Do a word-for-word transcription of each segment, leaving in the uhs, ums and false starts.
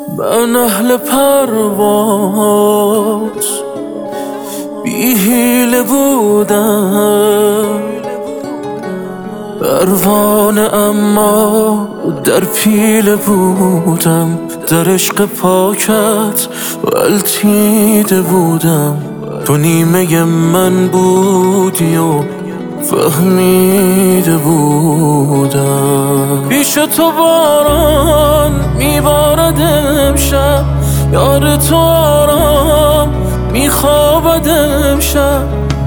من اهل پرواز بی حیله بودم، پروانه اما در پیله بودم، در عشق پاکت غلطیده بودم. تو نیمه من بودی و فهمیده بودم. پیش تو باران میبارد امشب، یار تو آرام میخوابد امشب.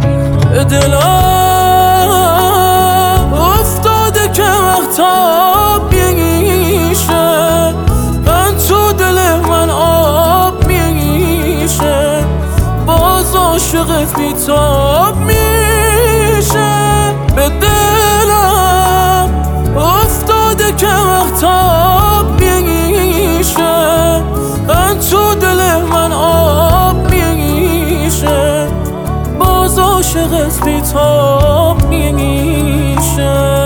دلم افتاده که وقتا میشه، من تو دل من آب میشه، باز عاشقت بیتاب میشه. به دلم افتاده که وقتا میشه، من تو دل من آب میشه، باز عاشقت بیتاب میشه.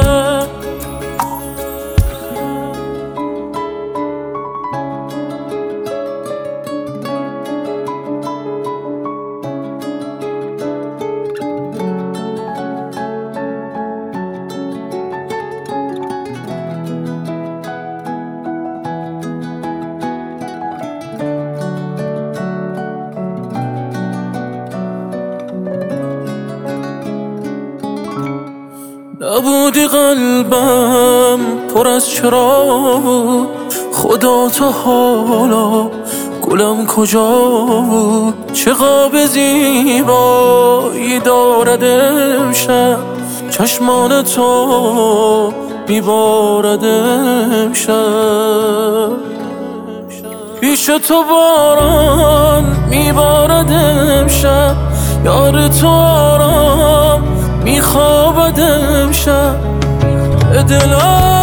نبودی قلبم پر از چرا بود، خدا تا حالا گلم کجا بود؟ چه خواب زیبایی دارد امشب، چشمان تو میبارد امشب. پیش تو باران میبارد امشب، یار تو آرام میخوابد امشب. دلم